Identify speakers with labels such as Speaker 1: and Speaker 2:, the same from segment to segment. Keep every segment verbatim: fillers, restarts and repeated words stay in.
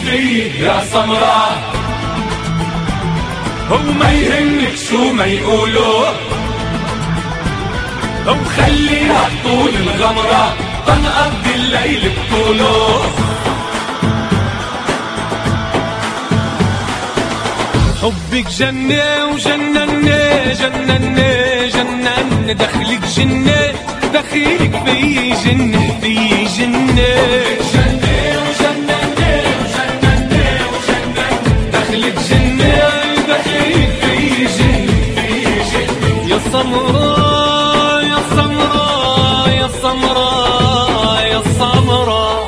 Speaker 1: فيه يا سمراء، وما يهمك شو ما يقولوا، وخليها طول الغمرة تنقضي الليل بطوله.
Speaker 2: حبك جنة وجنني جنني جنن، دخلك جنة دخيلك في جنة في جنة.
Speaker 1: جنة وجنني وجنني وجنن،
Speaker 2: دخلك جنة دخيلك في جنة في جنة. يا سمراء يا سمراء يا سمراء يا سمراء.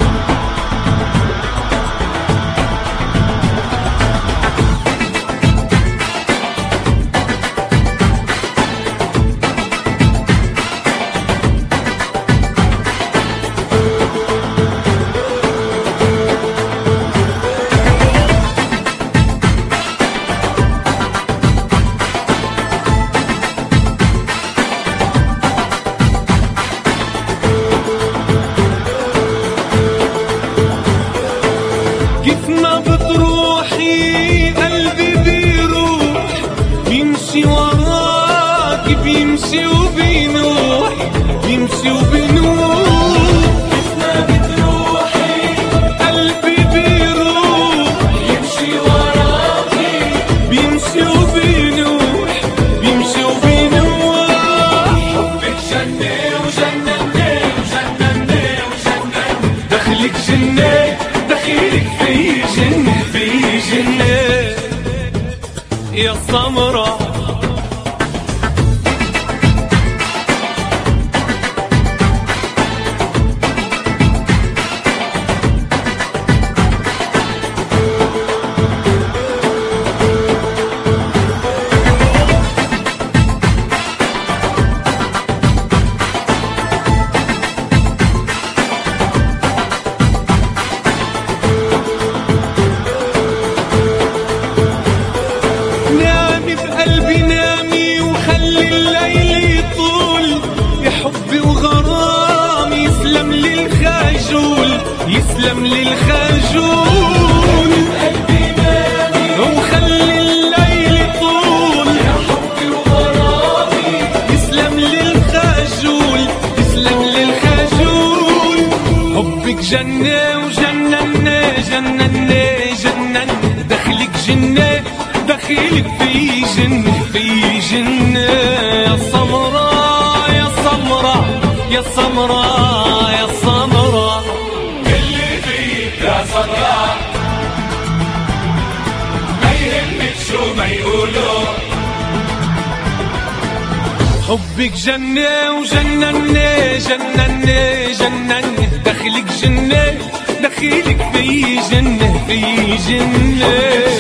Speaker 2: كيف ما بتروحي قلبي بيروح، بيمشي وراك بيمشي وبينوح بيمشي وبينوح.
Speaker 1: كيف ما بتروحي
Speaker 2: قلبي بيروح
Speaker 1: يمشي وراكي،
Speaker 2: بيمشي وبينوح بيمشي وبينوح.
Speaker 1: حبك جنة وجنني وجنني وجنن،
Speaker 2: دخلك جنة دخيلك في جنة في جنة. يا سمراء نامي بقلبي نامي وخلي الليل يطول، يا حبي وغرامي يسلم للخجول يسلم للخجول.
Speaker 1: قلبي نامي
Speaker 2: وخلي الليل يطول،
Speaker 1: يا حبي وغرامي،
Speaker 2: يسلم للخجول يسلم للخجول. حبك جنة وجنني جنني جنن، دخلك جنة دخيلك في جنة في جنة. يا سمراء يا سمراء يا سمراء يا سمراء.
Speaker 1: اللي فيه يا سمراء، ما يهمك شو ما يقولوا.
Speaker 2: حبك جنة وجنني جنني جنن، دخلك جنة دخيلك في جنة في جنة.